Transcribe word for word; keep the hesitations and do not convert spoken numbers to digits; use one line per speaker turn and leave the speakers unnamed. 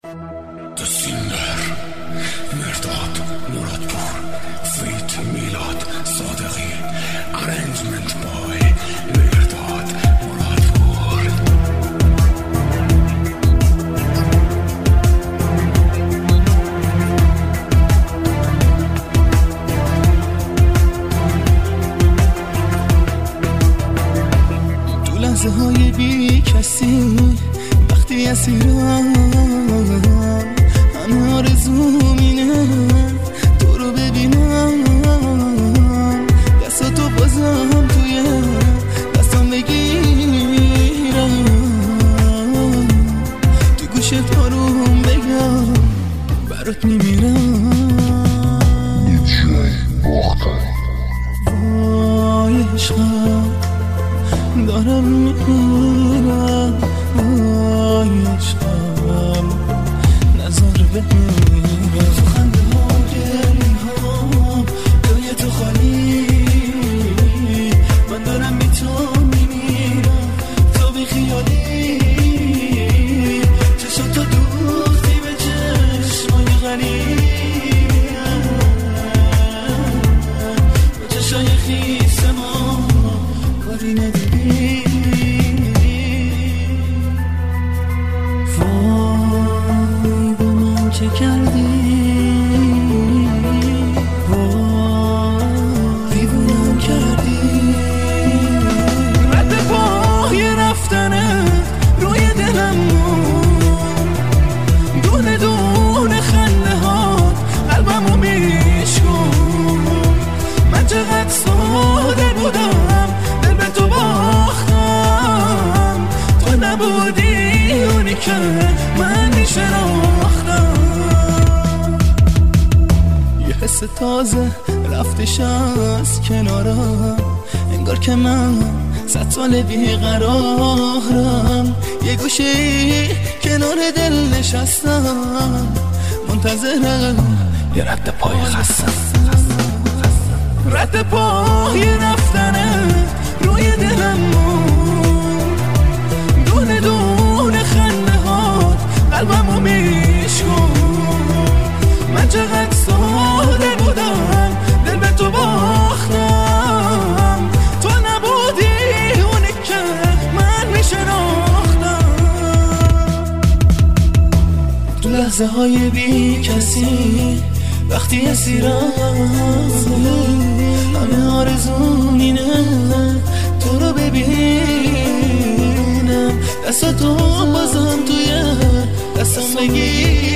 دسیندر، مرداد، مرادپور، فیت، میلاد، صادقی، ارنجمنت بای مرداد، مرادپور.
تو لحظه های بی کسی وقتی اسیرم همه آرزوم اینه تو رو ببینم، دستاتو بازم توی دستام بگیرم، تو گوشت آروم بگم برات میمیرم. وای عشقم دارم میمیرم، وای عشقم نظر بمیرم. تو خنده ها گریه ها دنیا تو خالی، من دارم بی تو میمیرم، تو بی خیالی، چشم تو دوختی به چشمای غریب، با چشای خیس ما کاری ندیدی. وای به من چه کردی، وای دیوونم کردی. رد پای رفتنه روی دلم موند، دونه دونه خنده ها قلبمو میشکن. من چقدر ساده بودم دل به تو باختم، تو نبودی اونی که من میشناختم. یه حس تازه رفتش از کنارم، انگار که من صد سال بیقرارم. یه گوشه کنار دل نشستم، منتظرم یه رد پای خستم. رد پای رفتنه روی دلم موند، دونه دونه خنده هات قلبمو میشکن. من چقدر ساده بودم دل به تو باختم، تو نبودی اونی که من میشناختم. تو لحظه های بی کسی وقتی اسیرم همه آرزوم اینه تو رو ببینم، دستاتو بازم توی دستم بگیر.